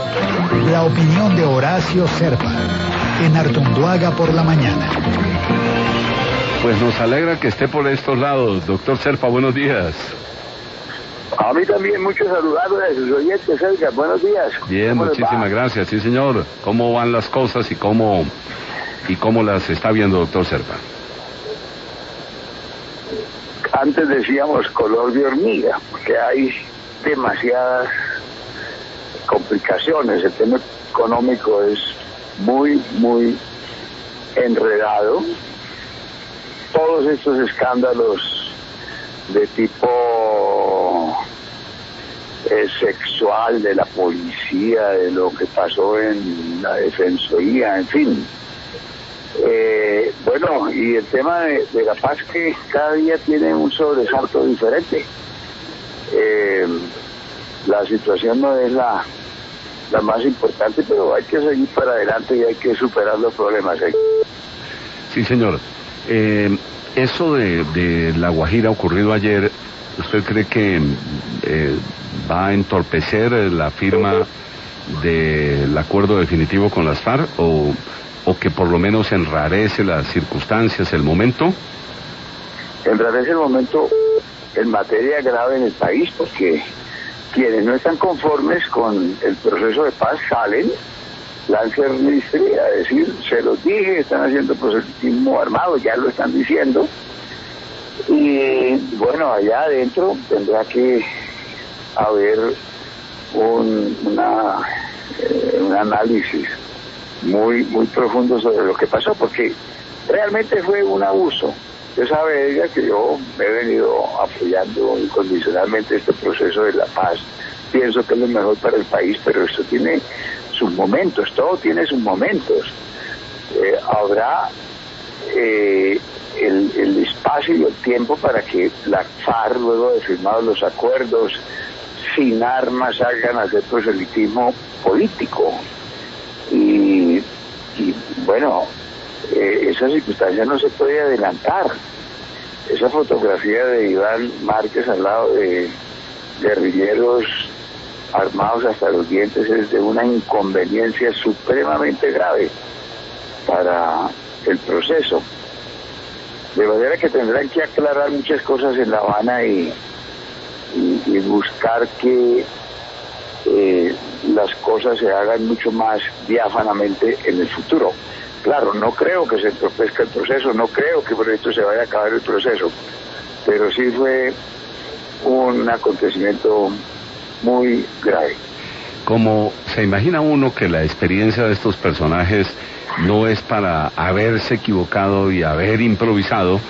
La opinión de Horacio Serpa, en Artunduaga por la mañana. Pues nos alegra que esté por estos lados. Doctor Serpa, buenos días. A mí también mucho saludarle a sus oyentes, Edgar. Buenos días. Bien, muchísimas gracias. Sí, señor. ¿Cómo van las cosas y cómo las está viendo, doctor Serpa? Antes decíamos color de hormiga, porque hay demasiadas complicaciones. El tema económico es muy enredado. Todos estos escándalos de tipo sexual de la policía, de lo que pasó en la defensoría, en fin. Bueno, y el tema de la paz, que cada día tiene un sobresalto diferente. La situación no es la más importante, pero hay que seguir para adelante y hay que superar los problemas. Sí, señor. Eso de La Guajira ocurrido ayer, ¿usted cree que va a entorpecer la firma del acuerdo definitivo con las FARC o que por lo menos enrarece las circunstancias, el momento? Enrarece el momento en materia grave en el país, porque quienes no están conformes con el proceso de paz salen, lanzan ministría, a decir, se los dije, están haciendo proselitismo armado, ya lo están diciendo. Y bueno, allá adentro tendrá que haber un análisis muy profundo sobre lo que pasó, porque realmente fue un abuso. Usted sabe, Edgar, que yo me he venido apoyando incondicionalmente este proceso de la paz. Pienso que es lo mejor para el país, pero esto tiene sus momentos, todo tiene sus momentos. Habrá el espacio y el tiempo para que la FARC, luego de firmados los acuerdos, sin armas, salgan a hacer proselitismo político. Y bueno, esa circunstancia no se puede adelantar. Esa fotografía de Iván Márquez al lado de guerrilleros armados hasta los dientes es de una inconveniencia supremamente grave para el proceso. De manera que tendrán que aclarar muchas cosas en La Habana y buscar que las cosas se hagan mucho más diáfanamente en el futuro. Claro, no creo que se entorpezca el proceso, no creo que por esto se vaya a acabar el proceso, pero sí fue un acontecimiento muy grave. Como se imagina uno que la experiencia de estos personajes no es para haberse equivocado y haber improvisado,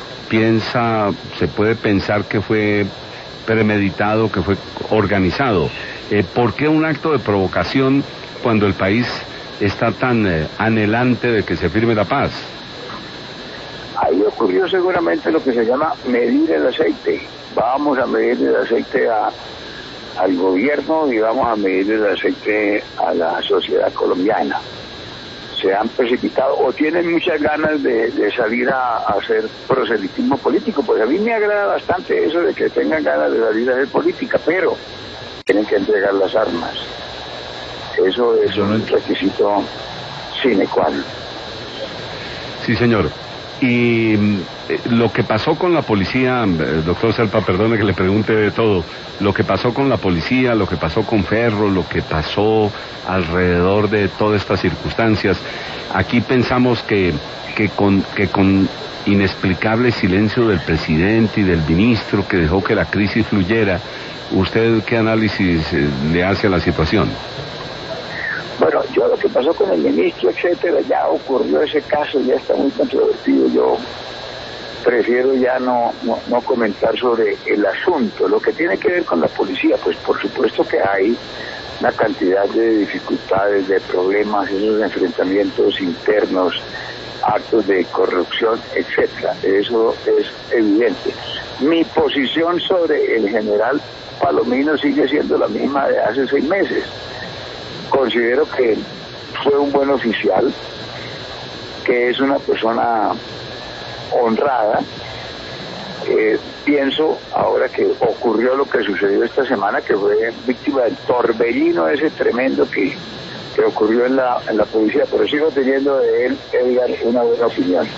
se puede pensar que fue premeditado, que fue organizado. ¿Por qué un acto de provocación cuando el país está tan anhelante de que se firme la paz? Ahí ocurrió seguramente lo que se llama medir el aceite. Vamos a medir el aceite al gobierno y vamos a medir el aceite a la sociedad colombiana. Se han precipitado o tienen muchas ganas de salir a hacer proselitismo político. Pues a mí me agrada bastante eso de que tengan ganas de salir a hacer política, pero tienen que entregar las armas. Eso es un requisito sine qua non. Sí, señor. Y lo que pasó con la policía, doctor Serpa, perdone que le pregunte de todo, lo que pasó con la policía, lo que pasó con Ferro, lo que pasó alrededor de todas estas circunstancias, aquí pensamos que con inexplicable silencio del presidente y del ministro que dejó que la crisis fluyera, ¿usted qué análisis le hace a la situación? Bueno, yo lo que pasó con el ministro, etcétera, ya ocurrió ese caso, ya está muy controvertido. Yo prefiero ya no comentar sobre el asunto. Lo que tiene que ver con la policía, pues por supuesto que hay una cantidad de dificultades, de problemas, esos enfrentamientos internos, actos de corrupción, etcétera. Eso es evidente. Mi posición sobre el general Palomino sigue siendo la misma de hace 6 meses. Considero que fue un buen oficial, que es una persona honrada, pienso, ahora que ocurrió lo que sucedió esta semana, que fue víctima del torbellino ese tremendo que ocurrió en la policía, pero sigo teniendo de él, Edgar, una buena opinión.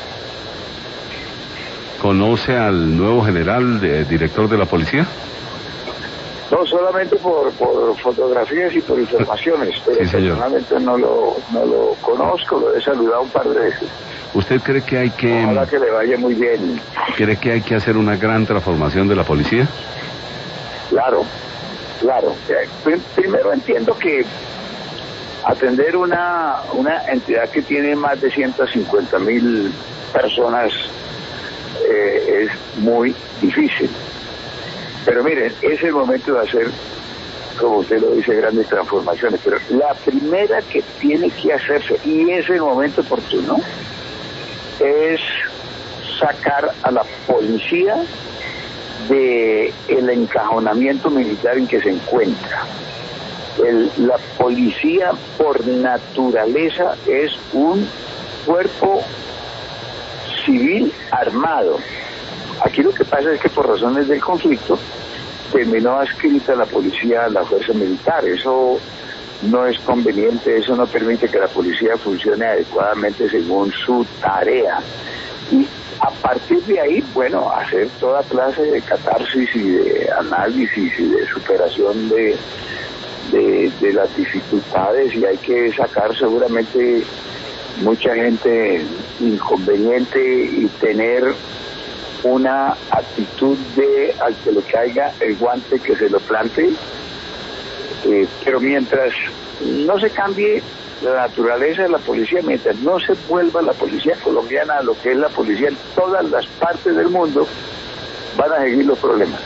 ¿Conoce al nuevo general, director de la policía? No, solamente por fotografías y por informaciones, pero sí, personalmente no lo conozco, lo he saludado un par de veces. ¿Usted cree que hay que... Ojalá que le vaya muy bien. ¿Cree que hay que hacer una gran transformación de la policía? Claro. Primero entiendo que atender una entidad que tiene más de 150.000 personas es muy difícil. Pero miren, es el momento de hacer, como usted lo dice, grandes transformaciones. Pero la primera que tiene que hacerse, y es el momento oportuno, es sacar a la policía del encajonamiento militar en que se encuentra. La policía por naturaleza es un cuerpo civil armado. Aquí lo que pasa es que por razones del conflicto terminó adscrita la policía a la fuerza militar. Eso no es conveniente, eso no permite que la policía funcione adecuadamente según su tarea. Y a partir de ahí, bueno, hacer toda clase de catarsis y de análisis y de superación de las dificultades, y hay que sacar seguramente mucha gente inconveniente y tener una actitud de al que le caiga el guante que se lo plante, pero mientras no se cambie la naturaleza de la policía, mientras no se vuelva la policía colombiana a lo que es la policía en todas las partes del mundo, van a seguir los problemas.